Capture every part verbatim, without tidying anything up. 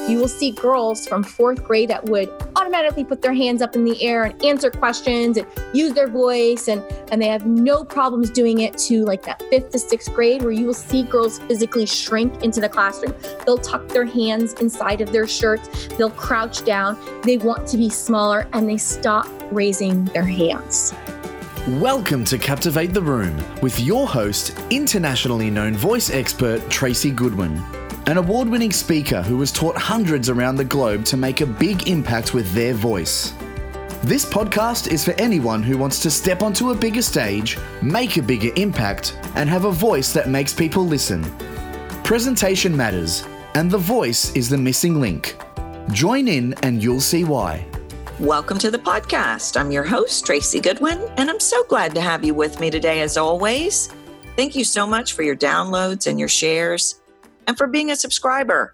you will see girls from fourth grade that would automatically put their hands up in the air and answer questions and use their voice. And, and they have no problems doing it to like that fifth to sixth grade, where you will see girls physically shrink into the classroom. They'll tuck their hands inside of their shirts. They'll crouch down. They want to be smaller and they stop raising their hands. Welcome to Captivate the Room with your host, internationally known voice expert Tracy Goodwin, an award-winning speaker who has taught hundreds around the globe to make a big impact with their voice. This podcast is for anyone who wants to step onto a bigger stage, make a bigger impact, and have a voice that makes people listen. Presentation matters, and the voice is the missing link. Join in and you'll see why. Welcome to the podcast. I'm your host, Tracy Goodwin, and I'm so glad to have you with me today as always. Thank you so much for your downloads and your shares and for being a subscriber.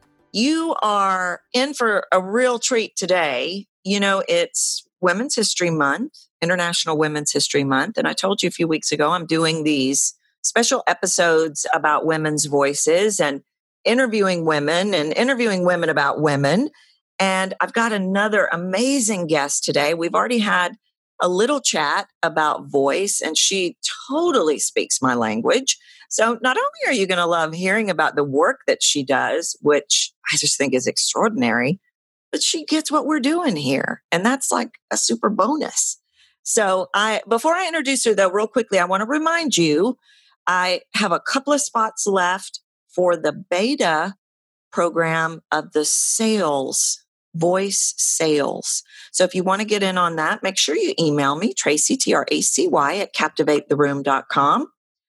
You are in for a real treat today. You know, it's Women's History Month, International Women's History Month, and I told you a few weeks ago I'm doing these special episodes about women's voices and interviewing women and interviewing women about women. And I've got another amazing guest today. We've already had a little chat about voice, and she totally speaks my language. So not only are you going to love hearing about the work that she does, which I just think is extraordinary, but she gets what we're doing here. And that's like a super bonus. So I, before I introduce her though, real quickly, I want to remind you, I have a couple of spots left for the beta program of the sales Voice Sales. So if you want to get in on that, make sure you email me, Tracy, T R A C Y, at captivate the room dot com.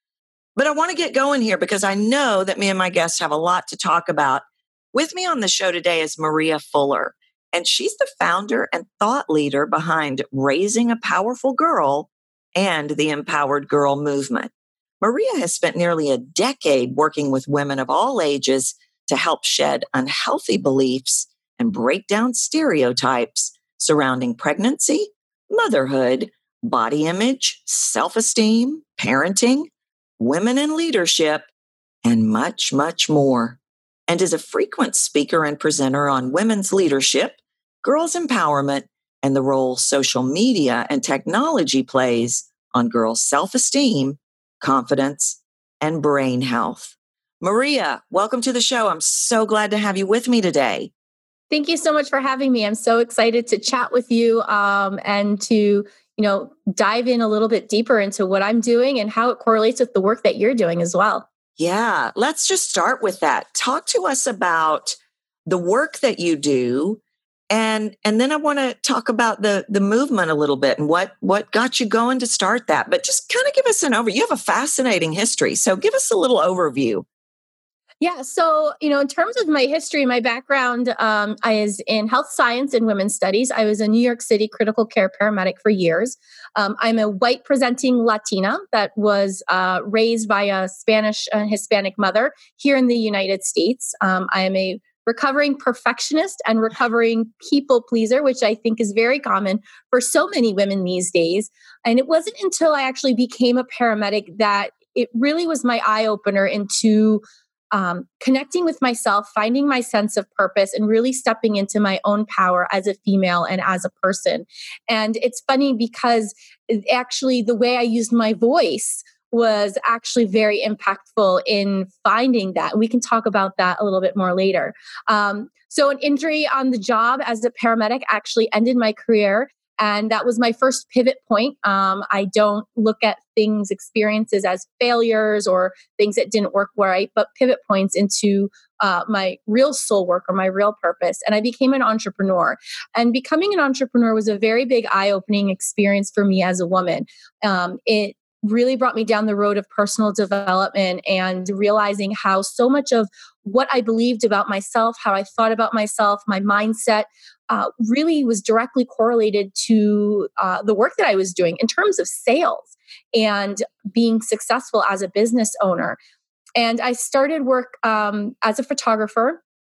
But I want to get going here because I know that me and my guests have a lot to talk about. With me on the show today is Maria Fuller, and she's the founder and thought leader behind Raising a Powerful Girl and the Empowered Girl Movement. Maria has spent nearly a decade working with women of all ages to help shed unhealthy beliefs and break down stereotypes surrounding pregnancy, motherhood, body image, self-esteem, parenting, women in leadership, and much, much more. And is a frequent speaker and presenter on women's leadership, girls' empowerment, and the role social media and technology plays on girls' self-esteem, confidence, and brain health. Maria, welcome to the show. I'm so glad to have you with me today. Thank you so much for having me. I'm so excited to chat with you um, and to, you know, dive in a little bit deeper into what I'm doing and how it correlates with the work that you're doing as well. Yeah, let's just start with that. Talk to us about the work that you do, and and then I want to talk about the the movement a little bit and what what got you going to start that. But just kind of give us an overview. You have a fascinating history, so give us a little overview. Yeah. So, you know, in terms of my history, my background um, I is in health science and women's studies. I was a New York City critical care paramedic for years. Um, I'm a white presenting Latina that was uh, raised by a Spanish uh, Hispanic mother here in the United States. Um, I am a recovering perfectionist and recovering people pleaser, which I think is very common for so many women these days. And it wasn't until I actually became a paramedic that it really was my eye opener into Um, connecting with myself, finding my sense of purpose, and really stepping into my own power as a female and as a person. And it's funny because actually the way I used my voice was actually very impactful in finding that. We can talk about that a little bit more later. Um, so an injury on the job as a paramedic actually ended my career. And that was my first pivot point. Um, I don't look at things, experiences as failures or things that didn't work right, but pivot points into uh, my real soul work or my real purpose. And I became an entrepreneur. And becoming an entrepreneur was a very big eye-opening experience for me as a woman. Um, it really brought me down the road of personal development and realizing how so much of what I believed about myself, how I thought about myself, my mindset, uh, really was directly correlated to uh, the work that I was doing in terms of sales and being successful as a business owner. And I started work um, as a photographer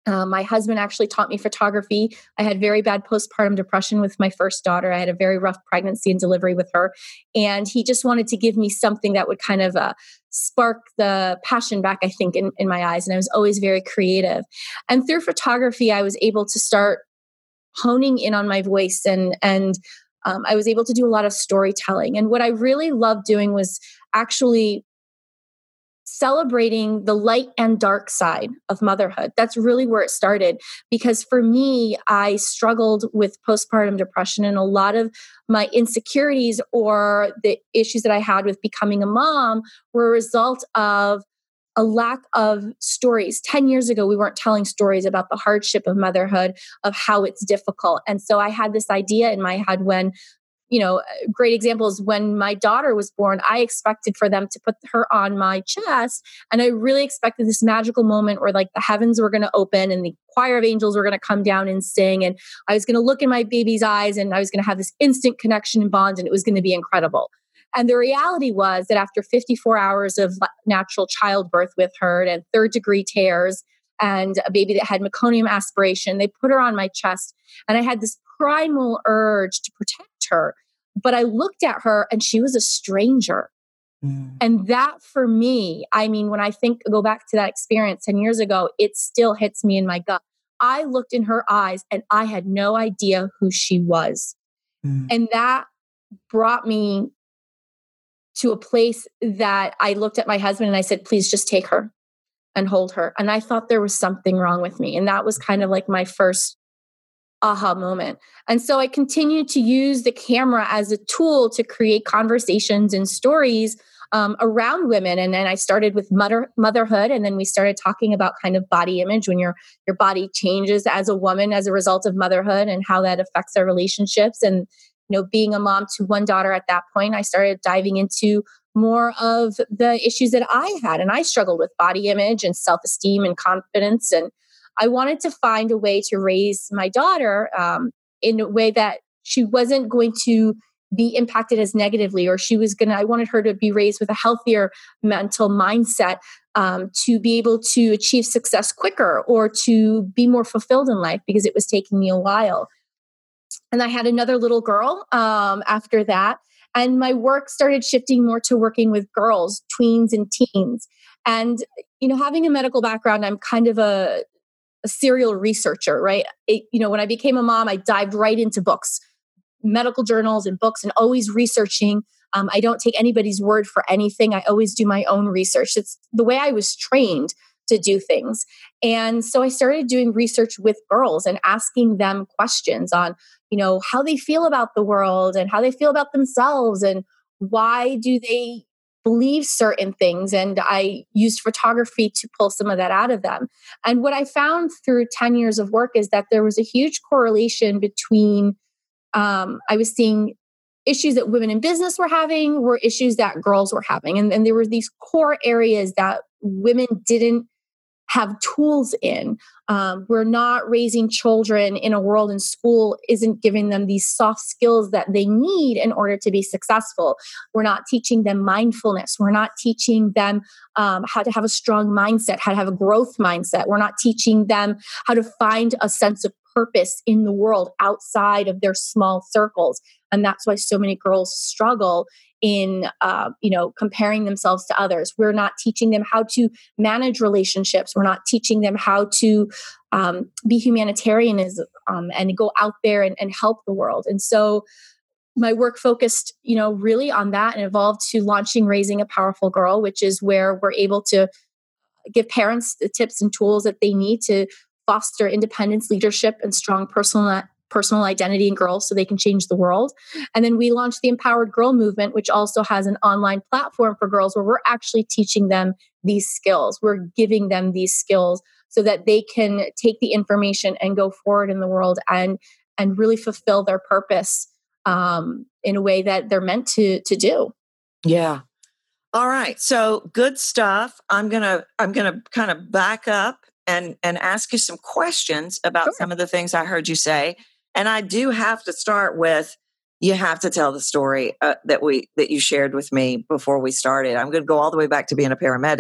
Uh, my husband actually taught me photography. I had very bad postpartum depression with my first daughter. I had a very rough pregnancy and delivery with her. And he just wanted to give me something that would kind of uh, spark the passion back, I think, in, in my eyes. And I was always very creative. And through photography, I was able to start honing in on my voice, and, and um, I was able to do a lot of storytelling. And what I really loved doing was actually celebrating the light and dark side of motherhood. That's really where it started. Because for me, I struggled with postpartum depression, and a lot of my insecurities or the issues that I had with becoming a mom were a result of a lack of stories. ten years ago, we weren't telling stories about the hardship of motherhood, of how it's difficult. And so I had this idea in my head when, you know, a great example is when my daughter was born, I expected for them to put her on my chest. And I really expected this magical moment where like the heavens were going to open and the choir of angels were going to come down and sing. And I was going to look in my baby's eyes and I was going to have this instant connection and bond, and it was going to be incredible. And the reality was that after fifty-four hours of natural childbirth with her and third degree tears and a baby that had meconium aspiration, they put her on my chest. And I had this primal urge to protect her. But I looked at her and she was a stranger. Mm. And that for me, I mean, when I think, go back to that experience ten years ago, it still hits me in my gut. I looked in her eyes and I had no idea who she was. Mm. And that brought me to a place that I looked at my husband and I said, please just take her and hold her. And I thought there was something wrong with me. And that was kind of like my first aha moment. And so I continued to use the camera as a tool to create conversations and stories um, around women. And then I started with mother, motherhood. And then we started talking about kind of body image, when your, your body changes as a woman as a result of motherhood and how that affects our relationships. And you know, being a mom to one daughter at that point, I started diving into more of the issues that I had. And I struggled with body image and self-esteem and confidence. And I wanted to find a way to raise my daughter um, in a way that she wasn't going to be impacted as negatively, or she was going to, I wanted her to be raised with a healthier mental mindset um, to be able to achieve success quicker or to be more fulfilled in life, because it was taking me a while. And I had another little girl um, after that. And my work started shifting more to working with girls, tweens and teens. And, you know, having a medical background, I'm kind of a, a serial researcher, right? It, you know, when I became a mom, I dived right into books, medical journals and books, and always researching. Um, I don't take anybody's word for anything. I always do my own research. It's the way I was trained to do things. And so I started doing research with girls and asking them questions on, you know, how they feel about the world and how they feel about themselves and why do they believe certain things. And I used photography to pull some of that out of them. And what I found through ten years of work is that there was a huge correlation between, um, I was seeing issues that women in business were having were issues that girls were having. And, and there were these core areas that women didn't have tools in. Um, we're not raising children in a world in school isn't giving them these soft skills that they need in order to be successful. We're not teaching them mindfulness. We're not teaching them um, how to have a strong mindset, how to have a growth mindset. We're not teaching them how to find a sense of purpose in the world outside of their small circles. And that's why so many girls struggle in, uh, you know, comparing themselves to others. We're not teaching them how to manage relationships. We're not teaching them how to um, be humanitarian um, and go out there and, and help the world. And so my work focused, you know, really on that and evolved to launching Raising a Powerful Girl, which is where we're able to give parents the tips and tools that they need to foster independence, leadership, and strong personal personal identity in girls so they can change the world. And then we launched the Empowered Girl Movement, which also has an online platform for girls where we're actually teaching them these skills. We're giving them these skills so that they can take the information and go forward in the world and and really fulfill their purpose um, in a way that they're meant to to do. Yeah. All right. So good stuff. I'm gonna I'm gonna kind of back up and and ask you some questions about Sure. some of the things I heard you say. And I do have to start with, you have to tell the story uh, that we that you shared with me before we started. I'm going to go all the way back to being a paramedic.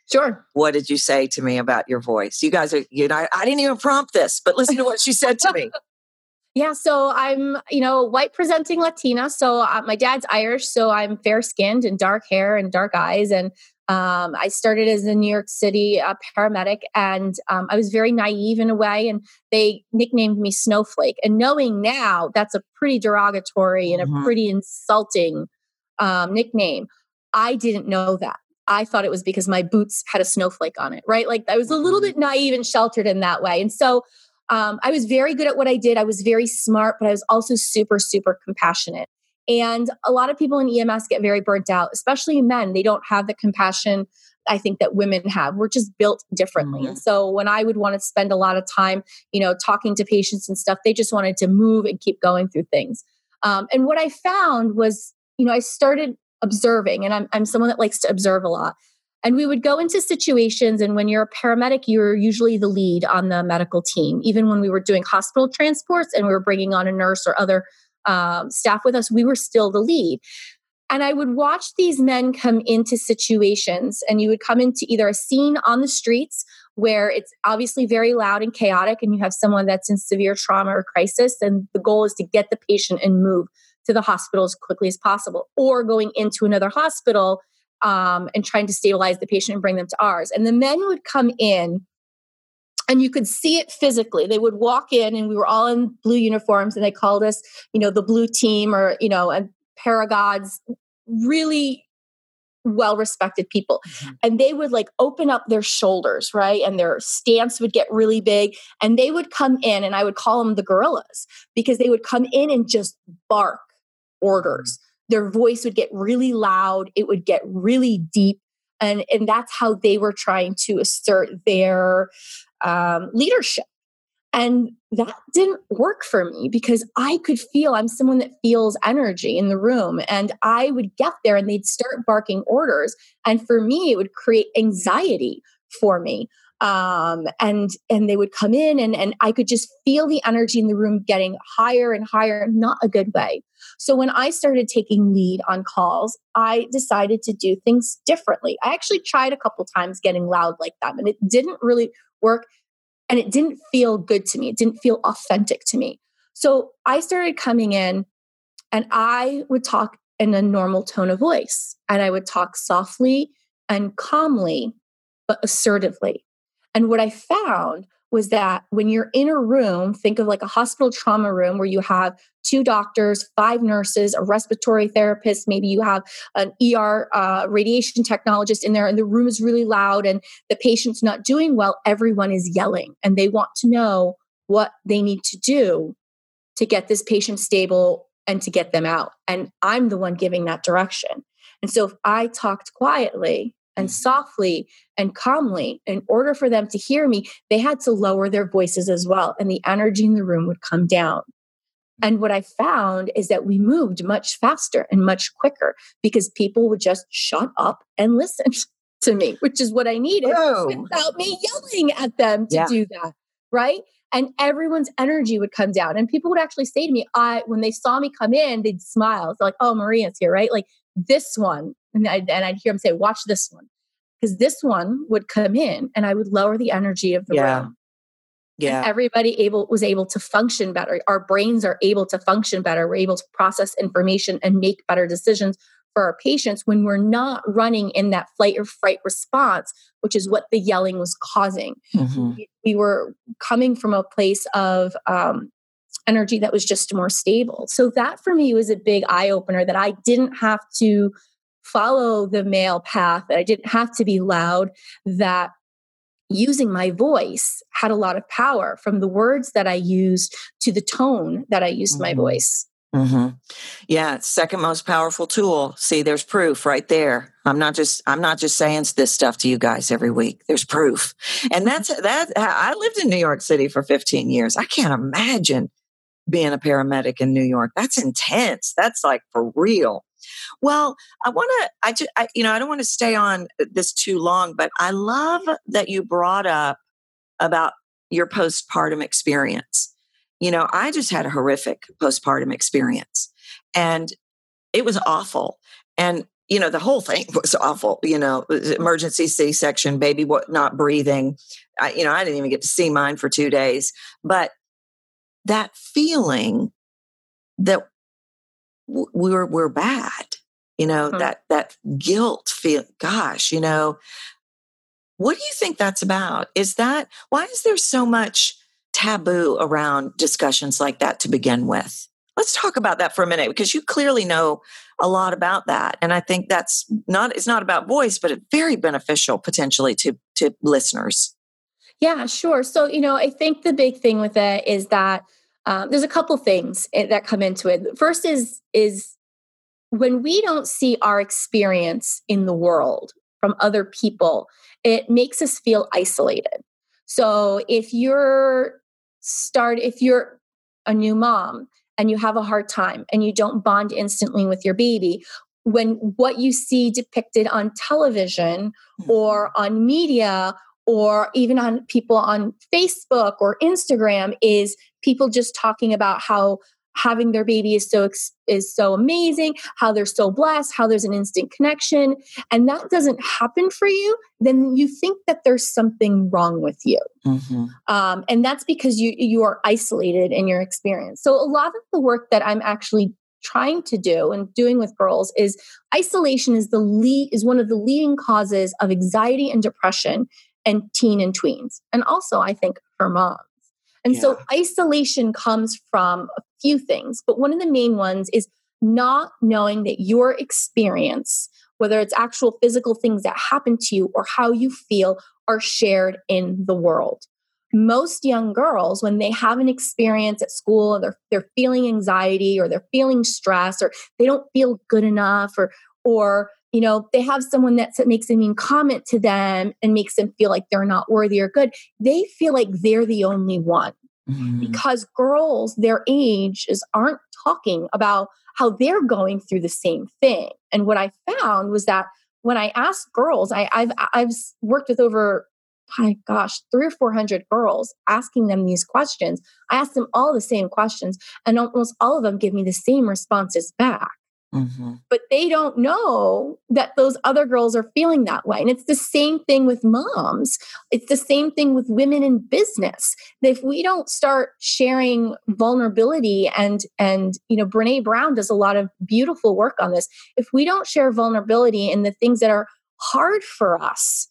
Sure. What did you say to me about your voice? You guys are, you know, I, I didn't even prompt this, but listen to what she said to me. Yeah. So I'm, you know, white presenting Latina. So uh, my dad's Irish. So I'm fair skinned and dark hair and dark eyes. And um, I started as a New York City uh, paramedic, and um, I was very naive in a way. And they nicknamed me Snowflake. And knowing now that's a pretty derogatory and Mhm. a pretty insulting um, nickname, I didn't know that. I thought it was because my boots had a snowflake on it, right? Like I was a little bit naive and sheltered in that way. And so um, I was very good at what I did. I was very smart, but I was also super, super compassionate. And a lot of people in E M S get very burnt out, especially men. They don't have the compassion I think that women have. We're just built differently. Mhm. And so when I would want to spend a lot of time, you know, talking to patients and stuff, they just wanted to move and keep going through things. Um, and what I found was, you know, I started observing, and I'm, I'm someone that likes to observe a lot. And we would go into situations, and when you're a paramedic, you're usually the lead on the medical team. Even when we were doing hospital transports and we were bringing on a nurse or other um, staff with us, we were still the lead. And I would watch these men come into situations, and you would come into either a scene on the streets where it's obviously very loud and chaotic, and you have someone that's in severe trauma or crisis, and the goal is to get the patient and move to the hospital as quickly as possible, or going into another hospital um, and trying to stabilize the patient and bring them to ours. And the men would come in, and you could see it physically. They would walk in, and we were all in blue uniforms, and they called us, you know, the blue team, or, you know, and paragods, really well-respected people. Mhm. And they would like open up their shoulders, right? And their stance would get really big, and they would come in, and I would call them the gorillas, because they would come in and just bark orders. Their voice would get really loud. It would get really deep. And, and that's how they were trying to assert their um, leadership. And that didn't work for me, because I could feel, I'm someone that feels energy in the room, and I would get there and they'd start barking orders. And for me, it would create anxiety for me. Um, and, and they would come in, and, and I could just feel the energy in the room getting higher and higher, not a good way. So when I started taking lead on calls, I decided to do things differently. I actually tried a couple times getting loud like them, and it didn't really work. And it didn't feel good to me. It didn't feel authentic to me. So I started coming in, and I would talk in a normal tone of voice, and I would talk softly and calmly, but assertively. And what I found was that when you're in a room, think of like a hospital trauma room where you have two doctors, five nurses, a respiratory therapist, maybe you have an E R uh, radiation technologist in there, and the room is really loud and the patient's not doing well, everyone is yelling, and they want to know what they need to do to get this patient stable and to get them out. And I'm the one giving that direction. And so if I talked quietly and softly and calmly, in order for them to hear me, they had to lower their voices as well. And the energy in the room would come down. And what I found is that we moved much faster and much quicker, because people would just shut up and listen to me, which is what I needed, Oh. without me yelling at them to Yeah. do that. Right. And everyone's energy would come down. And people would actually say to me, I, when they saw me come in, they'd smile. It's like, oh, Maria's here, right? Like this one. And I'd, and I'd hear them say, watch this one. Because this one would come in, and I would lower the energy of the Yeah. room. Yeah. And everybody able was able to function better. Our brains are able to function better. We're able to process information and make better decisions for our patients when we're not running in that flight or fright response, which is what the yelling was causing. Mhm. We, we were coming from a place of um, energy that was just more stable. So that for me was a big eye opener, that I didn't have to follow the male path, that I didn't have to be loud, that using my voice had a lot of power, from the words that I used to the tone that I used Mhm. my voice. Mm-hmm. Yeah, second most powerful tool. See, there's proof right there. I'm not just I'm not just saying this stuff to you guys every week. There's proof, and that's that. I lived in New York City for fifteen years. I can't imagine being a paramedic in New York. That's intense. That's like for real. Well, I want to. I just I, you know I don't want to stay on this too long, but I love that you brought up about your postpartum experience. You know, I just had a horrific postpartum experience, and it was awful. And, you know, the whole thing was awful, you know, emergency C-section, baby what not breathing. I, you know, I didn't even get to see mine for two days. But that feeling that w- we're we're bad, you know, hmm. that that guilt feel, gosh, you know, what do you think that's about? Is that, why is there so much taboo around discussions like that to begin with? Let's talk about that for a minute, because you clearly know a lot about that. And I think that's not, it's not about voice, but it's very beneficial potentially to, to listeners. Yeah, sure. So, you know, I think the big thing with it is that um, there's a couple things that come into it. First is, is when we don't see our experience in the world from other people, it makes us feel isolated. So if you're start, if you're a new mom and you have a hard time and you don't bond instantly with your baby, when what you see depicted on television or on media or even on people on Facebook or Instagram is people just talking about how having their baby is so is so amazing, how they're so blessed, how there's an instant connection, and that doesn't happen for you, then you think that there's something wrong with you. Mm-hmm. Um, and that's because you you are isolated in your experience. So a lot of the work that I'm actually trying to do and doing with girls is isolation is the lead is one of the leading causes of anxiety and depression and teen and tweens, and also I think for moms. And yeah. So isolation comes from a few things, but one of the main ones is not knowing that your experience, whether it's actual physical things that happen to you or how you feel, are shared in the world. Most young girls, when they have an experience at school, or they're, they're feeling anxiety or they're feeling stress or they don't feel good enough or, or you know, they have someone that makes a mean comment to them and makes them feel like they're not worthy or good. They feel like they're the only one mm-hmm. because girls their ages aren't talking about how they're going through the same thing. And what I found was that when I asked girls, I, I've I've worked with over, my gosh, three or four hundred girls, asking them these questions. I asked them all the same questions, and almost all of them give me the same responses back. Mm-hmm. But they don't know that those other girls are feeling that way. And it's the same thing with moms. It's the same thing with women in business. If we don't start sharing vulnerability and, and, you know, Brene Brown does a lot of beautiful work on this. If we don't share vulnerability in the things that are hard for us,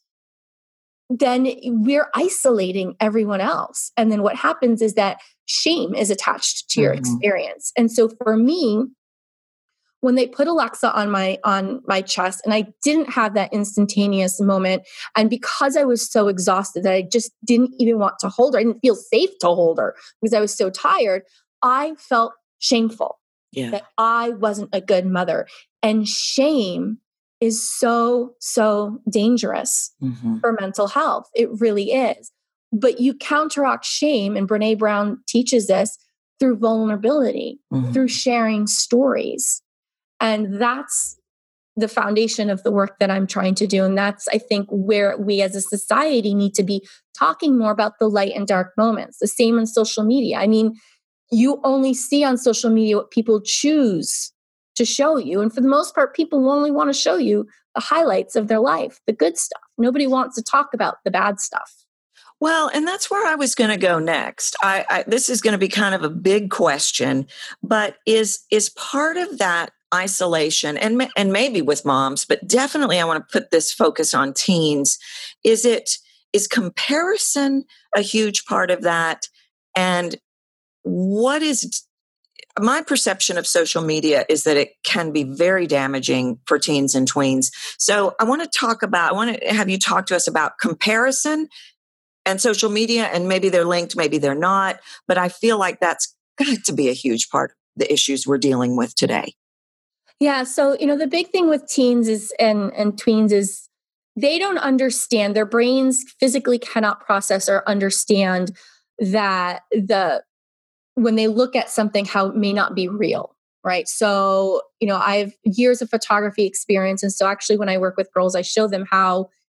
then we're isolating everyone else. And then what happens is that shame is attached to your mm-hmm. experience. And so for me, when they put Alexa on my on my chest, and I didn't have that instantaneous moment, and because I was so exhausted that I just didn't even want to hold her, I didn't feel safe to hold her because I was so tired, I felt shameful yeah. that I wasn't a good mother. And shame is so, so dangerous mm-hmm. for mental health. It really is. But you counteract shame, and Brene Brown teaches this, through vulnerability, mm-hmm. through sharing stories. And that's the foundation of the work that I'm trying to do. And that's, I think, where we as a society need to be talking more about the light and dark moments. The same on social media. I mean, you only see on social media what people choose to show you. And for the most part, people only want to show you the highlights of their life, the good stuff. Nobody wants to talk about the bad stuff. Well, and that's where I was going to go next. I, I this is going to be kind of a big question, but is is part of that isolation, and and maybe with moms, but definitely I want to put this focus on teens. Is it is comparison a huge part of that? And what is my perception of social media is that it can be very damaging for teens and tweens. So I want to talk about, I want to have you talk to us about comparison and social media, and maybe they're linked, maybe they're not, but I feel like that's got to be a huge part of the issues we're dealing with today. Yeah. So, you know, the big thing with teens is and, and tweens is they don't understand, their brains physically cannot process or understand that the when they look at something, how it may not be real. Right. So, you know, I have years of photography experience. And so actually when I work with girls, I show them how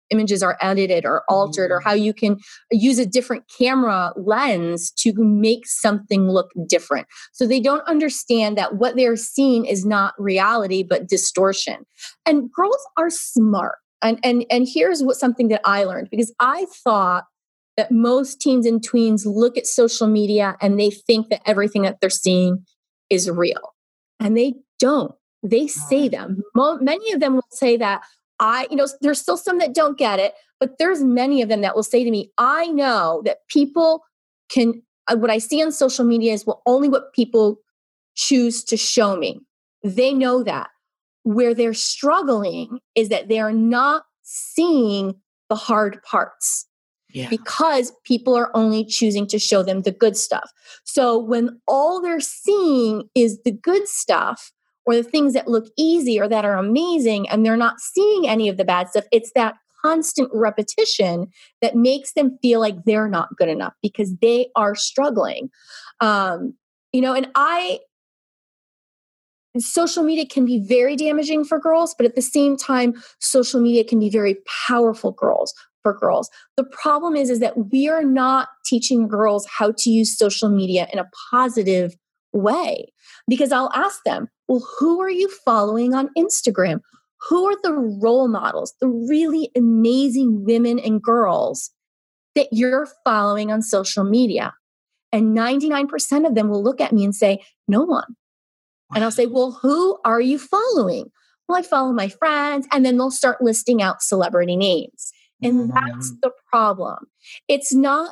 images are edited or altered, or how you can use a different camera lens to make something look different. So they don't understand that what they're seeing is not reality, but distortion. And girls are smart. And, and, and here's what something that I learned, because I thought that most teens and tweens look at social media and they think that everything that they're seeing is real. And they don't. They say them. Mo- many of them will say that I, you know, there's still some that don't get it, but there's many of them that will say to me, I know that people can, uh, what I see on social media is well, only what people choose to show me. They know that. Where they're struggling is that they're not seeing the hard parts. Yeah. Because people are only choosing to show them the good stuff. So when all they're seeing is the good stuff or the things that look easy or that are amazing, and they're not seeing any of the bad stuff, it's that constant repetition that makes them feel like they're not good enough because they are struggling. Um, you know, and I, social media can be very damaging for girls, but at the same time, social media can be very powerful girls. For girls. The problem is, is that we are not teaching girls how to use social media in a positive way. Because I'll ask them, well, who are you following on Instagram? Who are the role models, the really amazing women and girls that you're following on social media? And ninety-nine percent of them will look at me and say, no one. And I'll say, well, who are you following? Well, I follow my friends. And then they'll start listing out celebrity names. And that's the problem. It's not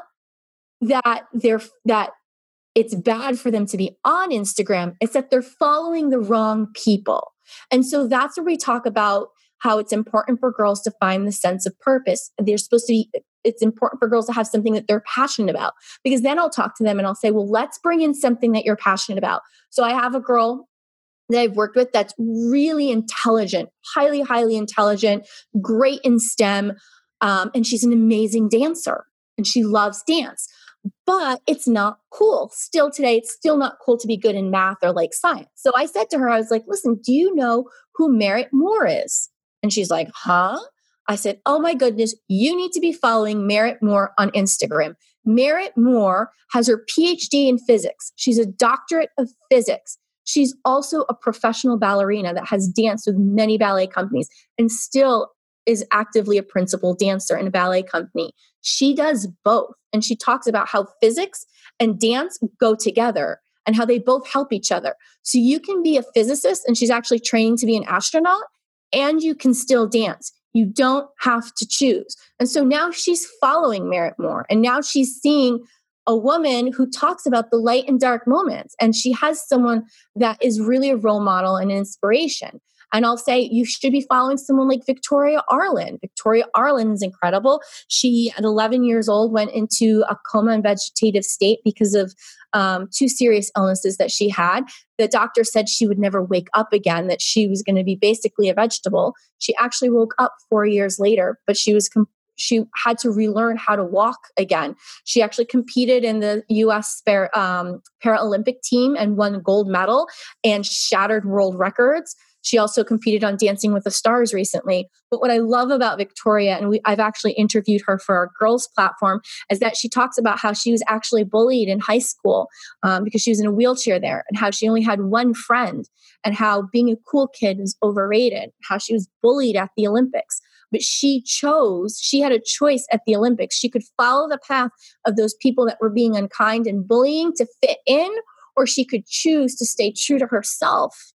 that they're that it's bad for them to be on Instagram. It's that they're following the wrong people. And so that's where we talk about how it's important for girls to find the sense of purpose. They're supposed to be, it's important for girls to have something that they're passionate about. Because then I'll talk to them and I'll say, well, let's bring in something that you're passionate about. So I have a girl that I've worked with that's really intelligent, highly, highly intelligent, great in STEM. Um, and she's an amazing dancer and she loves dance, but it's not cool. Still today, it's still not cool to be good in math or like science. So I said to her, I was like, listen, do you know who Merritt Moore is? And she's like, huh? I said, oh my goodness, you need to be following Merritt Moore on Instagram. Merritt Moore has her P H D in physics. She's a doctorate of physics. She's also a professional ballerina that has danced with many ballet companies and still is actively a principal dancer in a ballet company. She does both. And she talks about how physics and dance go together and how they both help each other. So you can be a physicist, and she's actually training to be an astronaut, and you can still dance. You don't have to choose. And so now she's following Merritt Moore, and now she's seeing a woman who talks about the light and dark moments. And she has someone that is really a role model and an inspiration. And I'll say you should be following someone like Victoria Arlen. Victoria Arlen is incredible. She, at eleven years old, went into a coma and vegetative state because of um, two serious illnesses that she had. The doctor said she would never wake up again, that she was going to be basically a vegetable. She actually woke up four years later, but she was com- she had to relearn how to walk again. She actually competed in the U S Par- um, Paralympic team and won a gold medal and shattered world records. She also competed on Dancing with the Stars recently. But what I love about Victoria, and we, I've actually interviewed her for our girls platform, is that she talks about how she was actually bullied in high school um, because she was in a wheelchair there, and how she only had one friend, and how being a cool kid was overrated, how she was bullied at the Olympics. But she chose, she had a choice at the Olympics. She could follow the path of those people that were being unkind and bullying to fit in, or she could choose to stay true to herself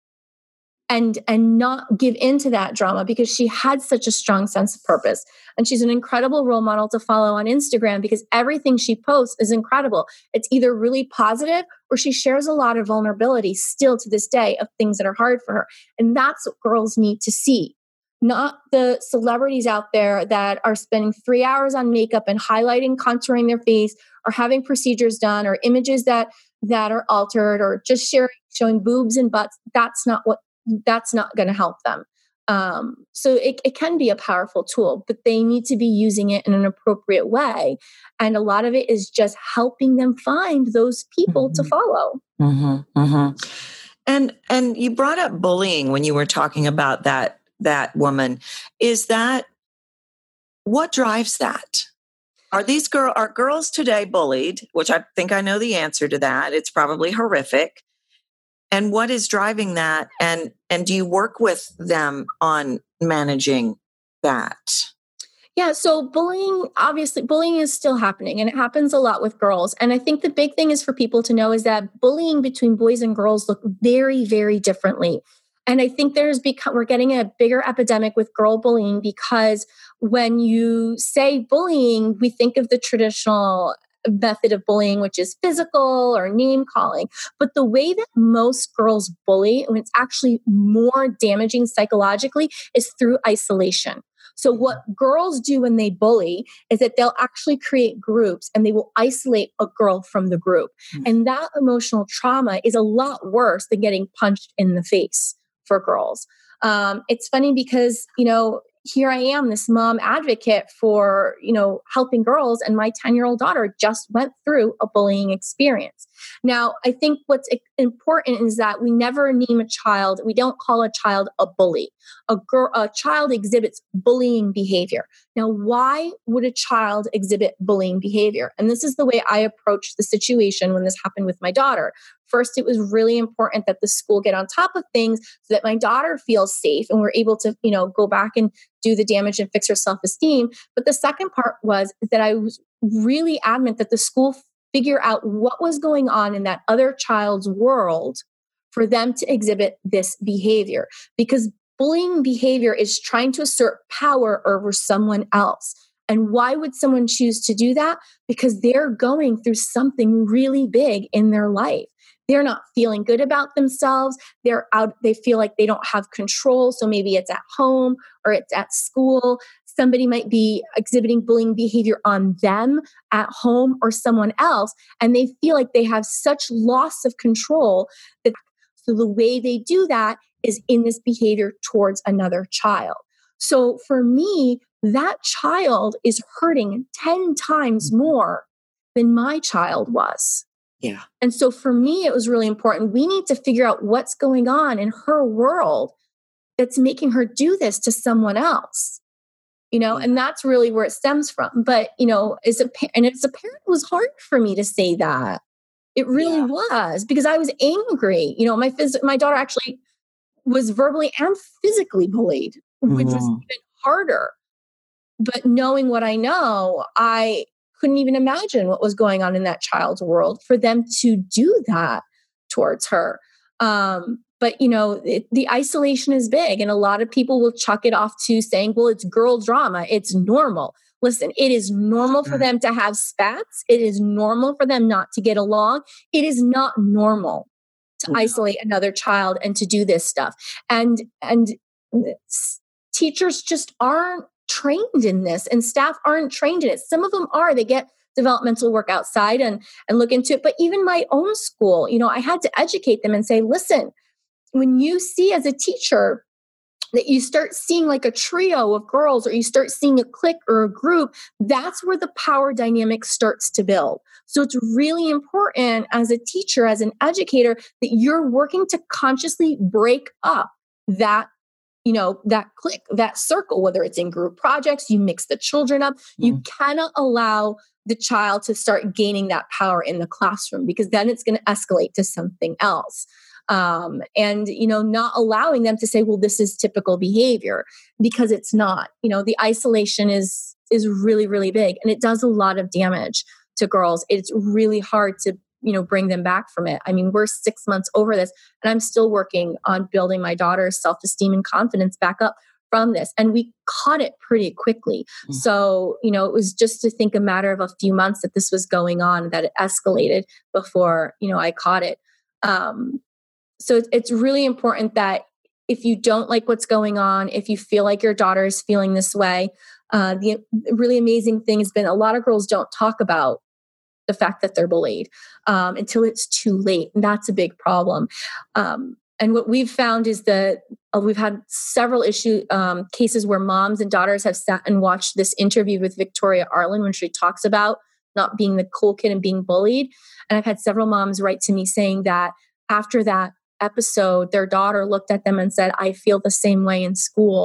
and and not give into that drama, because she had such a strong sense of purpose. And she's an incredible role model to follow on Instagram, because everything she posts is incredible. It's either really positive, or she shares a lot of vulnerability still to this day of things that are hard for her. And that's what girls need to see. Not the celebrities out there that are spending three hours on makeup and highlighting, contouring their face, or having procedures done, or images that that are altered, or just sharing, showing boobs and butts. That's not what That's not going to help them. Um, so it, it can be a powerful tool, but they need to be using it in an appropriate way. And a lot of it is just helping them find those people mm-hmm. to follow. Mm-hmm, mm-hmm. And and you brought up bullying when you were talking about that that woman. Is that What drives that? Are these girl are girls today bullied? Which I think I know the answer to that. It's probably horrific. And what is driving that? And and do you work with them on managing that? Yeah, so bullying, obviously, bullying is still happening and it happens a lot with girls. And I think the big thing is for people to know is that bullying between boys and girls look very, very differently. And I think there's become, we're getting a bigger epidemic with girl bullying because when you say bullying, we think of the traditional method of bullying, which is physical or name calling. But the way that most girls bully, and it's actually more damaging psychologically, is through isolation. So what girls do when they bully is that they'll actually create groups and they will isolate a girl from the group. Mm-hmm. And that emotional trauma is a lot worse than getting punched in the face for girls. Um, it's funny because, you know, here I am, this mom advocate for, you know, helping girls. And my ten-year-old daughter just went through a bullying experience. Now, I think what's important is that we never name a child. We don't call a child a bully. A girl, a child exhibits bullying behavior. Now, why would a child exhibit bullying behavior? And this is the way I approached the situation when this happened with my daughter. First, it was really important that the school get on top of things so that my daughter feels safe and we're able to, you know, go back and do the damage and fix her self-esteem. But the second part was that I was really adamant that the school figure out what was going on in that other child's world for them to exhibit this behavior. Because bullying behavior is trying to assert power over someone else. And why would someone choose to do that? Because they're going through something really big in their life. They're not feeling good about themselves. They're out, they feel like they don't have control. So maybe it's at home or it's at school. Somebody might be exhibiting bullying behavior on them at home or someone else. And they feel like they have such loss of control that so the way they do that is in this behavior towards another child. So for me, that child is hurting ten times more than my child was. Yeah. And so for me, it was really important. We need to figure out what's going on in her world that's making her do this to someone else, you know, yeah. And that's really where it stems from. But, you know, as a and as a parent, it was hard for me to say that. It really yeah. was because I was angry. You know, my phys- my daughter actually was verbally and physically bullied, which mm. was even harder. But knowing what I know, I couldn't even imagine what was going on in that child's world for them to do that towards her. Um, but, you know, it, the isolation is big. And a lot of people will chuck it off to saying, well, it's girl drama. It's normal. Listen, it is normal for them to have spats. It is normal for them not to get along. It is not normal to wow. isolate another child and to do this stuff. And, and teachers just aren't trained in this and staff aren't trained in it. Some of them are, they get developmental work outside and, and look into it. But even my own school, you know, I had to educate them and say, listen, when you see as a teacher that you start seeing like a trio of girls or you start seeing a clique or a group, that's where the power dynamic starts to build. So it's really important as a teacher, as an educator, that you're working to consciously break up that you know, that clique, that circle, whether it's in group projects, you mix the children up. Mm. You cannot allow the child to start gaining that power in the classroom because then it's going to escalate to something else. Um, and, you know, not allowing them to say, well, this is typical behavior because it's not. You know, the isolation is is really, really big and it does a lot of damage to girls. It's really hard to you know, bring them back from it. I mean, we're six months over this and I'm still working on building my daughter's self-esteem and confidence back up from this. And we caught it pretty quickly. Mm. So, you know, it was just, I think, a matter of a few months that this was going on, that it escalated before, you know, I caught it. Um, so it's, it's really important that if you don't like what's going on, if you feel like your daughter is feeling this way, uh, the really amazing thing has been a lot of girls don't talk about the fact that they're bullied um, until it's too late. And that's a big problem. Um, and what we've found is that uh, we've had several issue um, cases where moms and daughters have sat and watched this interview with Victoria Arlen when she talks about not being the cool kid and being bullied. And I've had several moms write to me saying that after that episode, their daughter looked at them and said, I feel the same way in school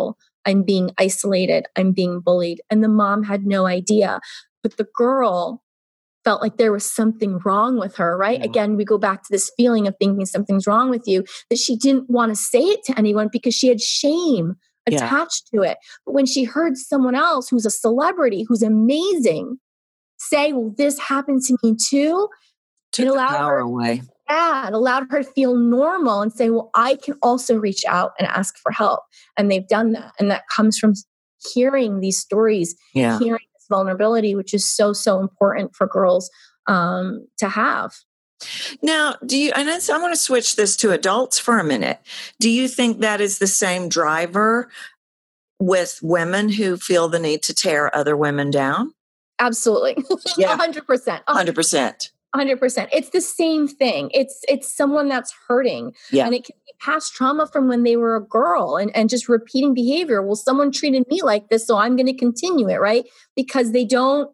I'm being isolated, I'm being bullied. And the mom had no idea. But the girl felt like there was something wrong with her, right? Yeah. Again, we go back to this feeling of thinking something's wrong with you, that she didn't want to say it to anyone because she had shame attached yeah. to it. But when she heard someone else who's a celebrity, who's amazing, say, well, this happened to me too, took it the allowed power her, away. Yeah, it allowed her to feel normal and say, well, I can also reach out and ask for help. And they've done that. And that comes from hearing these stories, yeah. hearing this vulnerability, which is so, so important for girls um, to have. Now, do you, and I want to switch this to adults for a minute. Do you think that is the same driver with women who feel the need to tear other women down? Absolutely. Yeah. one hundred percent. one hundred percent. one hundred percent. It's the same thing. It's it's someone that's hurting. Yeah. And it can be past trauma from when they were a girl and, and just repeating behavior. Well, someone treated me like this, so I'm going to continue it, right? Because they don't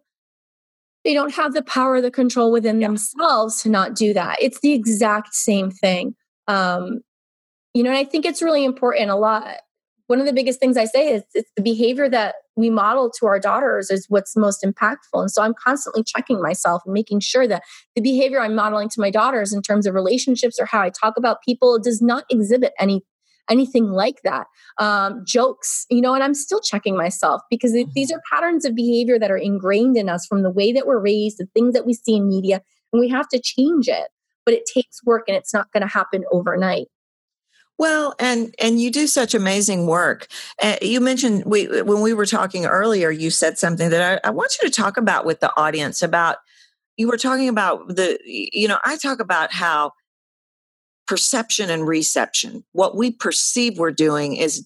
they don't have the power or the control within yeah. themselves to not do that. It's the exact same thing. Um, you know, and I think it's really important a lot. One of the biggest things I say is it's the behavior that we model to our daughters is what's most impactful. And so I'm constantly checking myself and making sure that the behavior I'm modeling to my daughters in terms of relationships or how I talk about people does not exhibit any anything like that. Um, jokes, you know, and I'm still checking myself because mm-hmm. these are patterns of behavior that are ingrained in us from the way that we're raised, the things that we see in media, and we have to change it. But it takes work and it's not going to happen overnight. Well, and and you do such amazing work. Uh, you mentioned we when we were talking earlier, you said something that I, I want you to talk about with the audience about. You were talking about the, you know, I talk about how perception and reception, what we perceive we're doing is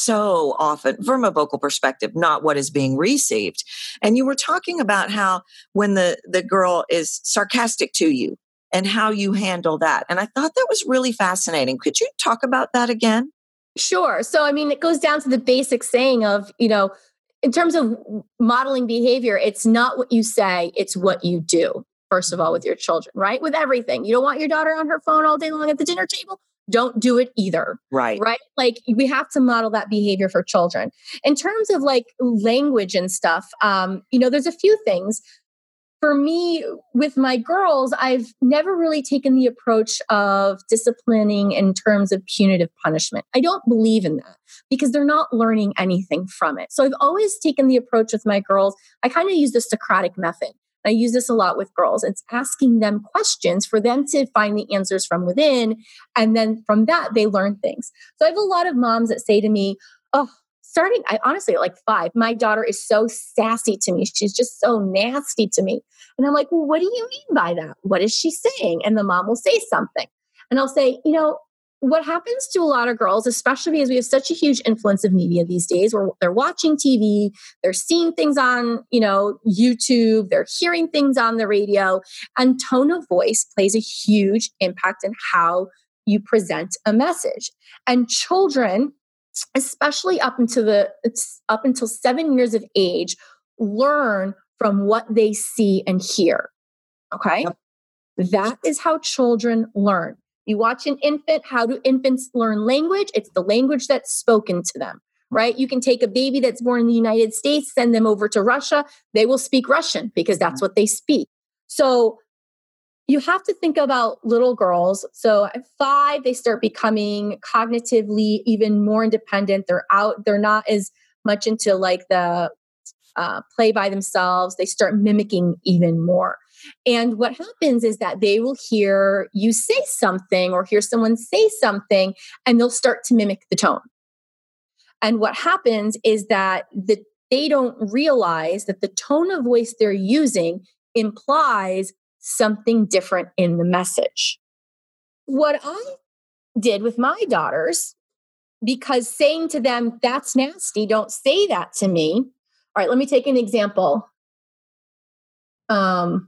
so often, from a vocal perspective, not what is being received. And you were talking about how when the, the girl is sarcastic to you, and how you handle that. And I thought that was really fascinating. Could you talk about that again? Sure. So, I mean, it goes down to the basic saying of, you know, in terms of modeling behavior, it's not what you say, it's what you do, first of all, with your children, right? With everything. You don't want your daughter on her phone all day long at the dinner table? Don't do it either. Right. Right. Like we have to model that behavior for children. In terms of like language and stuff, um, you know, there's a few things. For me, with my girls, I've never really taken the approach of disciplining in terms of punitive punishment. I don't believe in that because they're not learning anything from it. So I've always taken the approach with my girls. I kind of use the Socratic method. I use this a lot with girls. It's asking them questions for them to find the answers from within. And then from that, they learn things. So I have a lot of moms that say to me, oh, starting, I honestly, at like five, my daughter is so sassy to me. She's just so nasty to me. And I'm like, well, what do you mean by that? What is she saying? And the mom will say something. And I'll say, you know, what happens to a lot of girls, especially because we have such a huge influence of media these days where they're watching T V, they're seeing things on, you know, YouTube, they're hearing things on the radio, and tone of voice plays a huge impact in how you present a message. And children, especially up until the it's up until seven years of age, learn from what they see and hear. Okay. Yep. That is how children learn. You watch an infant. How do infants learn language? It's the language that's spoken to them, right? You can take a baby that's born in the United States, send them over to Russia. They will speak Russian because that's what they speak. So you have to think about little girls. So at five, they start becoming cognitively even more independent. They're out. They're not as much into like the uh, play by themselves. They start mimicking even more. And what happens is that they will hear you say something or hear someone say something, and they'll start to mimic the tone. And what happens is that the, they don't realize that the tone of voice they're using implies something different in the message. What I did with my daughters, because saying to them, that's nasty, don't say that to me. All right, let me take an example. Um,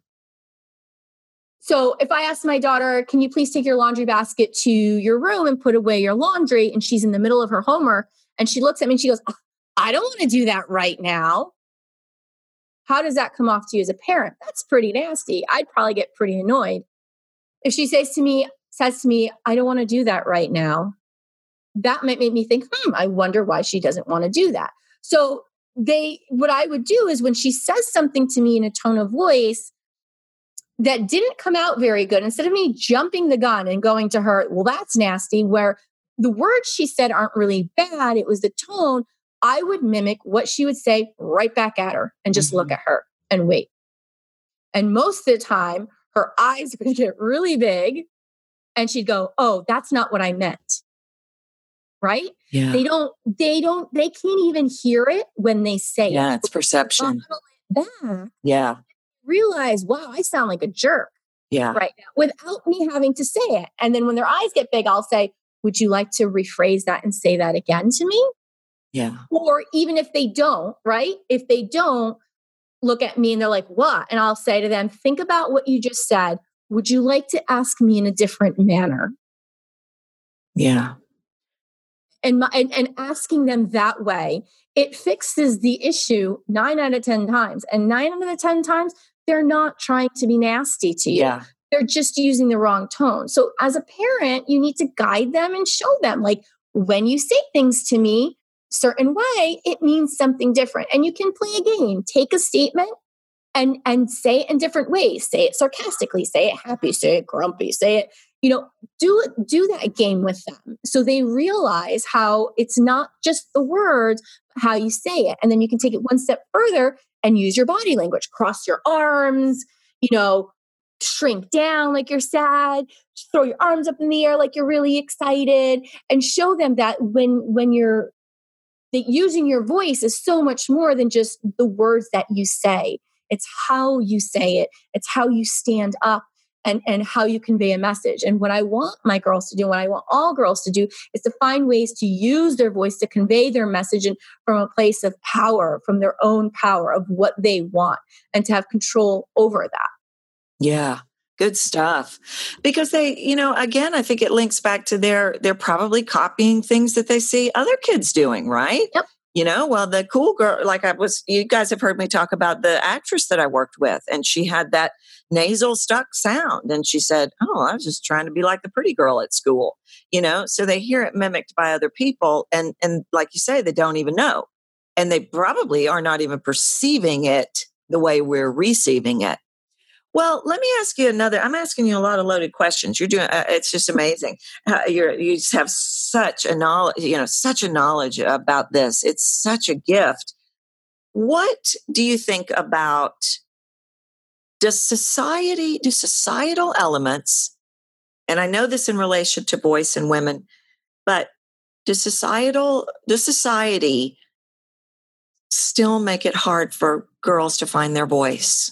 so if I ask my daughter, can you please take your laundry basket to your room and put away your laundry? And she's in the middle of her homework and she looks at me and she goes, I don't want to do that right now. How does that come off to you as a parent? That's pretty nasty. I'd probably get pretty annoyed. If she says to me, says to me, I don't want to do that right now. that might make me think, hmm, I wonder why she doesn't want to do that. So they, what I would do is when she says something to me in a tone of voice that didn't come out very good, instead of me jumping the gun and going to her, well, that's nasty, where the words she said aren't really bad, it was the tone, I would mimic what she would say right back at her and just mm-hmm. look at her and wait. And most of the time, her eyes would get really big and she'd go, oh, that's not what I meant. Right? Yeah. They don't, they don't, they can't even hear it when they say yeah, it. Yeah, it's perception. Back, yeah. Realize, wow, I sound like a jerk. Yeah. Right now, without me having to say it. And then when their eyes get big, I'll say, would you like to rephrase that and say that again to me? Yeah. Or even if they don't, right? If they don't look at me and they're like, what? And I'll say to them, think about what you just said. Would you like to ask me in a different manner? Yeah. And, my, and, and asking them that way, it fixes the issue nine out of ten times. And nine out of the ten times, they're not trying to be nasty to you. Yeah. They're just using the wrong tone. So as a parent, you need to guide them and show them, like, when you say things to me certain way, it means something different. And you can play a game. Take a statement and, and say it in different ways. Say it sarcastically, say it happy, say it grumpy, say it, you know, do it, do that game with them. So they realize how it's not just the words, but how you say it. And then you can take it one step further and use your body language. Cross your arms, you know, shrink down like you're sad, throw your arms up in the air like you're really excited, and show them that when when you're that using your voice is so much more than just the words that you say. It's how you say it. It's how you stand up and, and how you convey a message. And what I want my girls to do, what I want all girls to do, is to find ways to use their voice to convey their message and from a place of power, from their own power of what they want, and to have control over that. Yeah. Good stuff. Because they, you know, again, I think it links back to their, they're probably copying things that they see other kids doing, right? Yep. You know, well, the cool girl, like I was, you guys have heard me talk about the actress that I worked with, and she had that nasal stuck sound. And she said, oh, I was just trying to be like the pretty girl at school, you know? So they hear it mimicked by other people. And, and like you say, they don't even know. And they probably are not even perceiving it the way we're receiving it. Well, let me ask you another. I'm asking you a lot of loaded questions. You're doing. Uh, it's just amazing. Uh, you're, you just have such a knowledge. You know, such a knowledge about this. It's such a gift. What do you think about? Does society do societal elements? And I know this in relation to boys and women, but does societal does society still make it hard for girls to find their voice?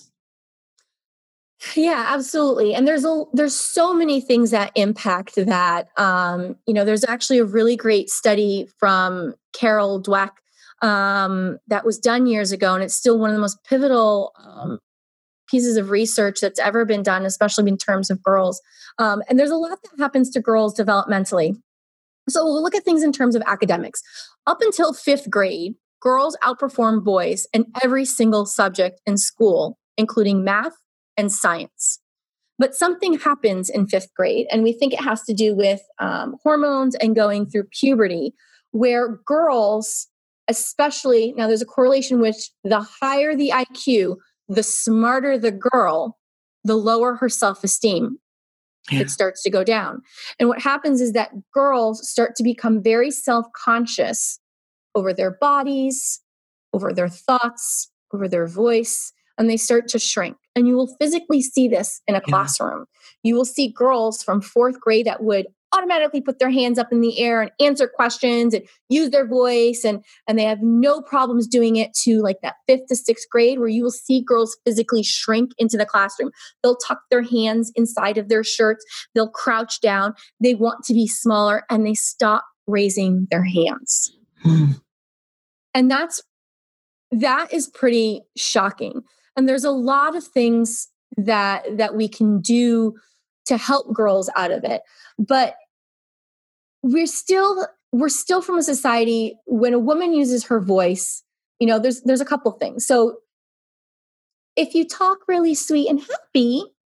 Yeah, absolutely. And there's a there's so many things that impact that. Um, you know, there's actually a really great study from Carol Dweck um, that was done years ago, and it's still one of the most pivotal um, pieces of research that's ever been done, especially in terms of girls. Um, and there's a lot that happens to girls developmentally. So we'll look at things in terms of academics. Up until fifth grade, girls outperform boys in every single subject in school, including math and science. But something happens in fifth grade, and we think it has to do with um, hormones and going through puberty, where girls, especially, now there's a correlation which the higher the I Q, the smarter the girl, the lower her self-esteem. Yeah. It starts to go down. And what happens is that girls start to become very self-conscious over their bodies, over their thoughts, over their voice, and they start to shrink. And you will physically see this in a yeah. classroom. You will see girls from fourth grade that would automatically put their hands up in the air and answer questions and use their voice. And, and they have no problems doing it to like that fifth to sixth grade, where you will see girls physically shrink into the classroom. They'll tuck their hands inside of their shirts. They'll crouch down. They want to be smaller, and they stop raising their hands. Hmm. And that's, that is pretty shocking. And there's a lot of things that that we can do to help girls out of it. But we're still we're still from a society, when a woman uses her voice, you know, there's there's a couple things. So if you talk really sweet and happy,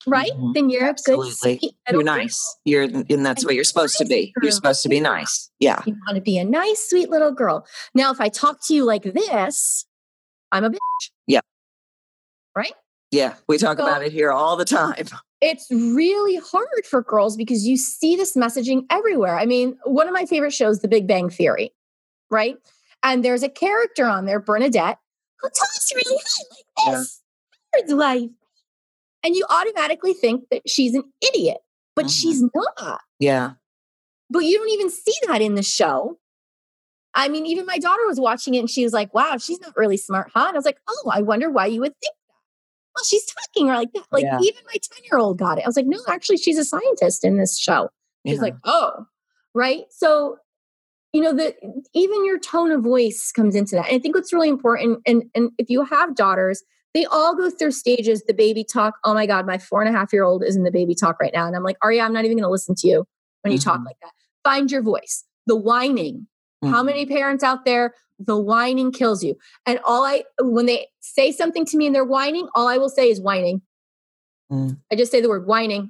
right? Mhm. Then you're Absolutely. a good, sweet You're little nice. You're, and that's And what you're supposed to nice be. You're girl. supposed to be Yeah. nice. Yeah. You want to be a nice, sweet little girl. Now, if I talk to you like this, I'm a bitch. Yeah. Right? Yeah. We talk So about it here all the time. it's really hard for girls because you see this messaging everywhere. I mean, one of my favorite shows, The Big Bang Theory, right? And there's a character on there, Bernadette, who talks really high like this. Howard's wife. And you automatically think that she's an idiot, but Mhm. she's not. Yeah. But you don't even see that in the show. I mean, even my daughter was watching it and she was like, wow, she's not really smart, huh? And I was like, oh, I wonder why you would think that. Well, she's talking like that. Like Yeah. even my ten-year-old got it. I was like, no, actually, she's a scientist in this show. She's Yeah. like, oh, right. So, you know, the even your tone of voice comes into that. And I think what's really important, and, and if you have daughters, they all go through stages, the baby talk. Oh my God, my four and a half year old is in the baby talk right now. And I'm like, Aria, I'm not even going to listen to you when you talk Mhm. like that. Find your voice, the whining. How Mhm. many parents out there, the whining kills you. And all I, when they say something to me and they're whining, all I will say is whining. Mm. I just say the word whining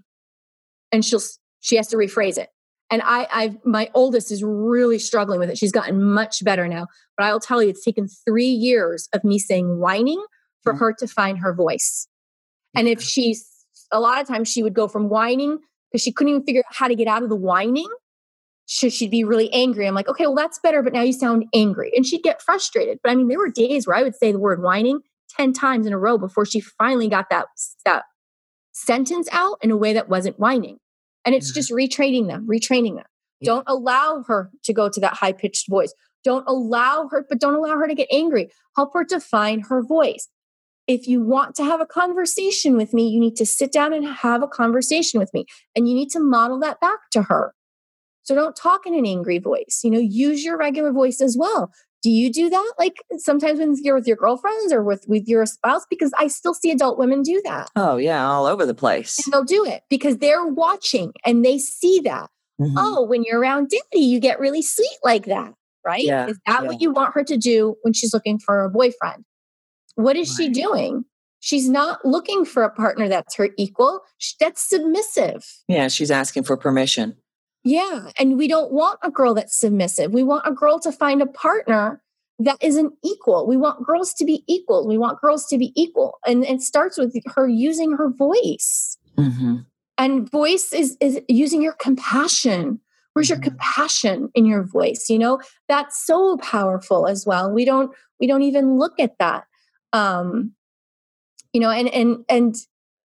and she'll, she has to rephrase it. And I, I've, my oldest is really struggling with it. She's gotten much better now, but I'll tell you, it's taken three years of me saying whining for Mhm. her to find her voice. And if she's, a lot of times she would go from whining because she couldn't even figure out how to get out of the whining. Should she be really angry? I'm like, okay, well, that's better, but now you sound angry. And she'd get frustrated. But I mean, there were days where I would say the word whining ten times in a row before she finally got that, that sentence out in a way that wasn't whining. And it's Mhm. just retraining them, retraining them. Yeah. Don't allow her to go to that high-pitched voice. Don't allow her, but don't allow her to get angry. Help her to find her voice. If you want to have a conversation with me, you need to sit down and have a conversation with me. And you need to model that back to her. So don't talk in an angry voice, you know, use your regular voice as well. Do you do that? Like sometimes when you're with your girlfriends or with, with your spouse, because I still see adult women do that. Oh yeah. All over the place. And they'll do it because they're watching and they see that. Mhm. Oh, when you're around Daddy, you get really sweet like that, right? Yeah, Is that yeah. what you want her to do when she's looking for a boyfriend? What is she Right. doing? She's not looking for a partner that's her equal. Sh- That's submissive. Yeah. She's asking for permission. Yeah. And we don't want a girl that's submissive. We want a girl to find a partner that is an equal. We want girls to be equal. We want girls to be equal. And it starts with her using her voice. Mm-hmm. And voice is, is using your compassion. Where's your Mhm. compassion in your voice? You know, that's so powerful as well. We don't, we don't even look at that. Um, you know, and, and, and,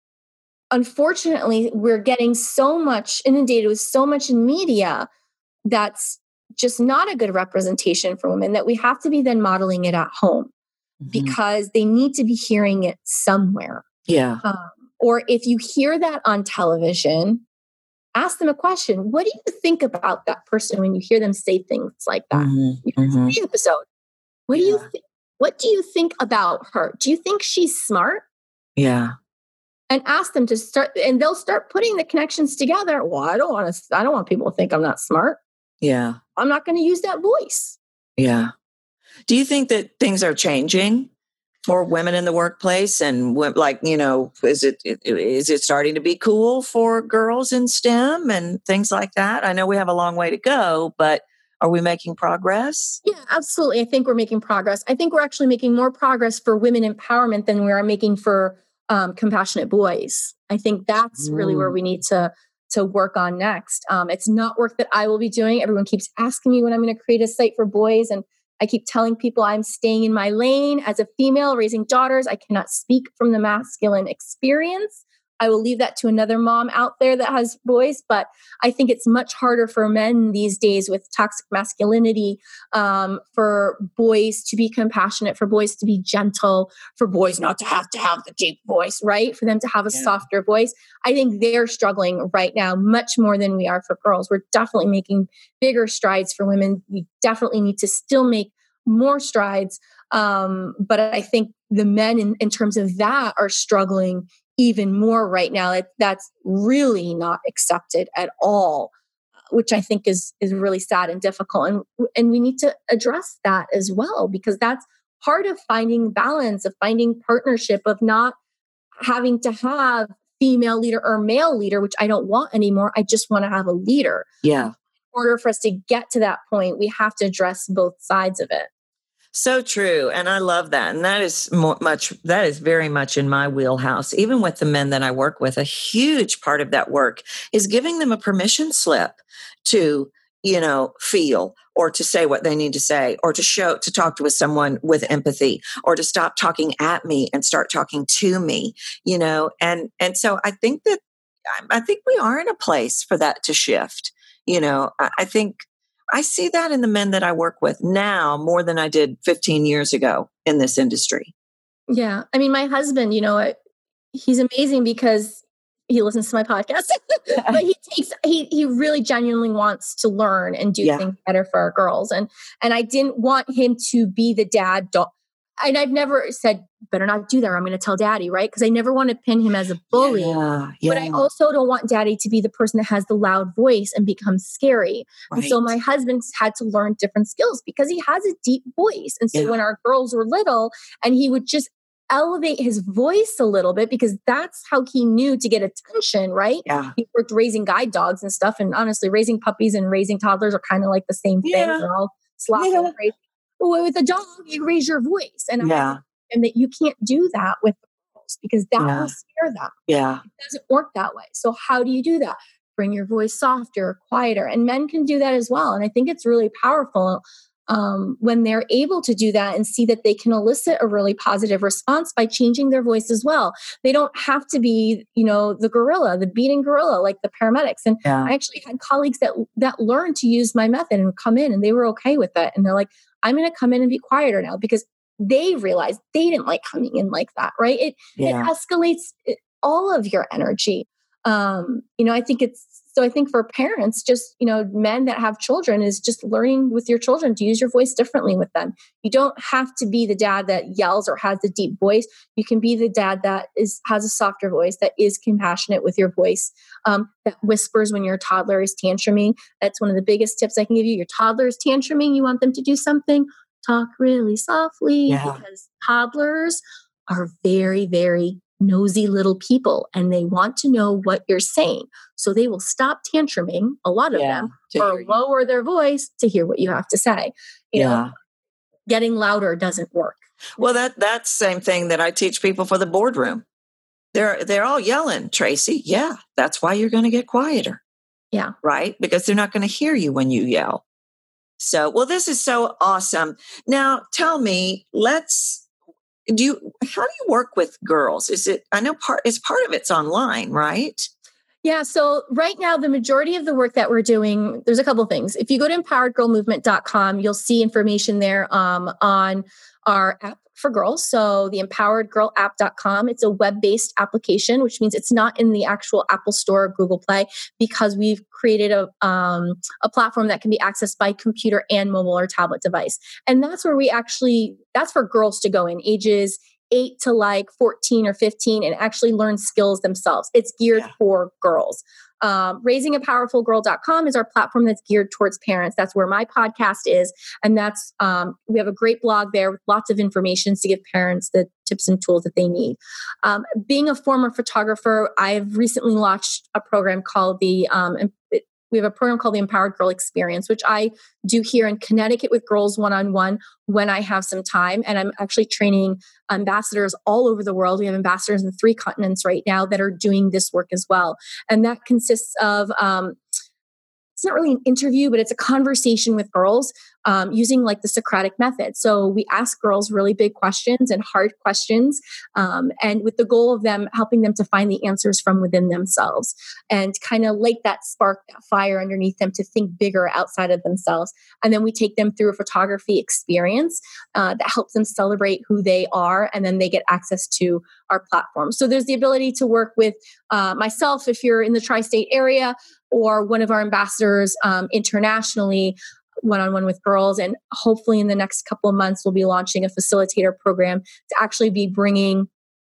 unfortunately, we're getting so much inundated with so much in media that's just not a good representation for women that we have to be then modeling it at home Mhm. because they need to be hearing it somewhere. Yeah. Um, or if you hear that on television, ask them a question. What do you think about that person when you hear them say things like that? Mhm. You heard Mhm. the episode. What do you Yeah. think? What do you think about her? Do you think she's smart? Yeah. And ask them to start, and they'll start putting the connections together. Well, I don't want to, I don't want people to think I'm not smart. Yeah. I'm not going to use that voice. Yeah. Do you think that things are changing for women in the workplace? And wo- like, you know, is it, is it starting to be cool for girls in STEM and things like that? I know we have a long way to go, but are we making progress? Yeah, absolutely. I think we're making progress. I think we're actually making more progress for women empowerment than we are making for um, compassionate boys. I think that's really where Mm. we need to to work on next. Um, it's not work that I will be doing. Everyone keeps asking me when I'm going to create a site for boys, and I keep telling people I'm staying in my lane as a female raising daughters. I cannot speak from the masculine experience. I will leave that to another mom out there that has boys, but I think it's much harder for men these days with toxic masculinity, um, for boys to be compassionate, for boys to be gentle, for boys not to have to have the deep voice, right? For them to have a Yeah. softer voice. I think they're struggling right now much more than we are for girls. We're definitely making bigger strides for women. We definitely need to still make more strides. Um, but I think the men in, in terms of that are struggling even more right now. It, that's really not accepted at all, which I think is is really sad and difficult. And and we need to address that as well, because that's part of finding balance, of finding partnership, of not having to have female leader or male leader, which I don't want anymore. I just want to have a leader. Yeah. In order for us to get to that point, we have to address both sides of it. So true. And I love that. And that is more, much, that is very much in my wheelhouse. Even with the men that I work with, a huge part of that work is giving them a permission slip to, you know, feel or to say what they need to say or to show, to talk to with someone with empathy or to stop talking at me and start talking to me, you know? And, and so I think that, I think we are in a place for that to shift. You know, I, I think I see that in the men that I work with now more than I did fifteen years ago in this industry. Yeah. I mean, my husband, you know, he's amazing because he listens to my podcast, but he takes, he, he really genuinely wants to learn and do Yeah. things better for our girls. And, and I didn't want him to be the dad dog. And I've never said, better not do that or I'm going to tell daddy, right? Because I never want to pin him as a bully. Yeah, yeah. But I also don't want daddy to be the person that has the loud voice and becomes scary. Right. And so my husband's had to learn different skills because he has a deep voice. And so Yeah. when our girls were little and he would just elevate his voice a little bit because that's how he knew to get attention, right? Yeah. He worked raising guide dogs and stuff. And honestly, raising puppies and raising toddlers are kind of like the same thing. Yeah. They're all sloppy Yeah. and crazy. But with a dog, you raise your voice. And Yeah. I and that you can't do that with the girls because that Yeah. will scare them. Yeah. It doesn't work that way. So how do you do that? Bring your voice softer, quieter, and men can do that as well. And I think it's really powerful um, when they're able to do that and see that they can elicit a really positive response by changing their voice as well. They don't have to be, you know, the gorilla, the beating gorilla, like the paramedics. And Yeah. I actually had colleagues that that learned to use my method and come in, and they were okay with it. And they're like, "I'm going to come in and be quieter now," because they realized they didn't like coming in like that, right? It Yeah. it escalates it, all of your energy. Um, you know, I think it's so. I think for parents, just you know, men that have children, is just learning with your children to use your voice differently with them. You don't have to be the dad that yells or has a deep voice. You can be the dad that is has a softer voice, that is compassionate with your voice, um, that whispers when your toddler is tantruming. That's one of the biggest tips I can give you. Your toddler is tantruming. You want them to do something. Talk really softly Yeah. because toddlers are very, very nosy little people and they want to know what you're saying. So they will stop tantruming, a lot of Yeah. them, To or hear you. lower their voice to hear what you have to say. You Yeah. know, getting louder doesn't work. Well, that that's the same thing that I teach people for the boardroom. They're they're all yelling, Tracy. Yeah, that's why you're going to get quieter. Yeah. Right? Because they're not going to hear you when you yell. So, well, this is so awesome. Now, tell me, let's do you how do you work with girls? Is it I know part is part of it's online, right? Yeah. So right now, the majority of the work that we're doing, there's a couple of things. If you go to empowered girl movement dot com, you'll see information there um, on our app for girls. So the empowered girl app dot com, it's a web-based application, which means it's not in the actual Apple Store or Google Play because we've created a, um, a platform that can be accessed by computer and mobile or tablet device. And that's where we actually, that's for girls to go in ages eight to like fourteen or fifteen and actually learn skills themselves. It's geared Yeah. for girls. Um, raising a powerful girl dot com is our platform that's geared towards parents. That's where my podcast is. And that's, um, we have a great blog there with lots of information to give parents the tips and tools that they need. Um, being a former photographer, I've recently launched a program called the, um, it, we have a program called the Empowered Girl Experience, which I do here in Connecticut with girls one-on-one when I have some time. And I'm actually training ambassadors all over the world. We have ambassadors in three continents right now that are doing this work as well. And that consists of, um, it's not really an interview, but it's a conversation with girls um, using like the Socratic method. So we ask girls really big questions and hard questions, um, and with the goal of them helping them to find the answers from within themselves and kind of light that spark, that fire underneath them to think bigger outside of themselves. And then we take them through a photography experience uh, that helps them celebrate who they are, and then they get access to our platform. So there's the ability to work with uh, myself if you're in the tri-state area, or one of our ambassadors um, internationally, one-on-one with girls. And hopefully in the next couple of months, we'll be launching a facilitator program to actually be bringing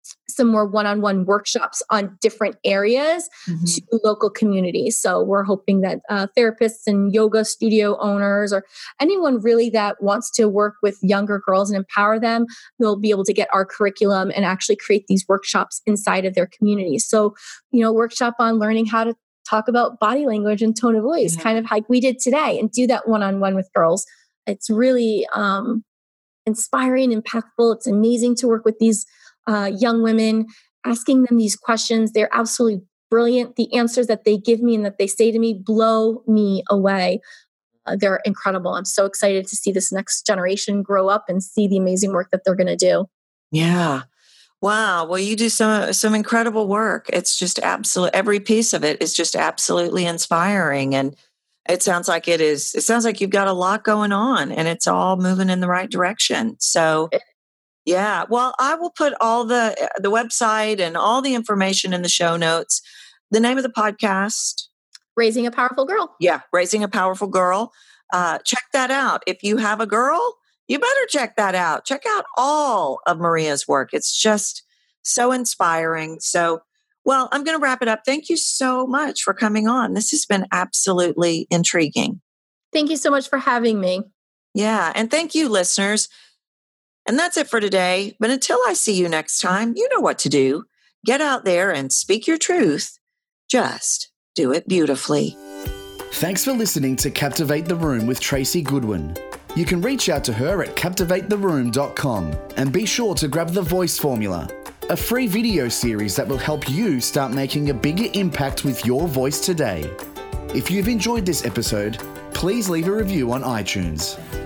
some more one-on-one workshops on different areas mm-hmm. to local communities. So we're hoping that uh, therapists and yoga studio owners or anyone really that wants to work with younger girls and empower them, they'll be able to get our curriculum and actually create these workshops inside of their communities. So, you know, workshop on learning how to talk about body language and tone of voice, mm-hmm. kind of like we did today, and do that one-on-one with girls. It's really um, inspiring, impactful. It's amazing to work with these Uh, young women, asking them these questions. They're absolutely brilliant. The answers that they give me and that they say to me blow me away. Uh, they're incredible. I'm so excited to see this next generation grow up and see the amazing work that they're going to do. Yeah. Wow. Well, you do some some incredible work. It's just absolute. Every piece of it is just absolutely inspiring, and it sounds like it is. It sounds like you've got a lot going on, and it's all moving in the right direction. So. Yeah, well, I will put all the the website and all the information in the show notes. The name of the podcast? Raising a Powerful Girl. Yeah, Raising a Powerful Girl. Uh, check that out. If you have a girl, you better check that out. Check out all of Maria's work. It's just so inspiring. So, well, I'm going to wrap it up. Thank you so much for coming on. This has been absolutely intriguing. Thank you so much for having me. Yeah, and thank you, listeners. And that's it for today. But until I see you next time, you know what to do. Get out there and speak your truth. Just do it beautifully. Thanks for listening to Captivate the Room with Tracy Goodwin. You can reach out to her at captivate the room dot com and be sure to grab the Voice Formula, a free video series that will help you start making a bigger impact with your voice today. If you've enjoyed this episode, please leave a review on iTunes.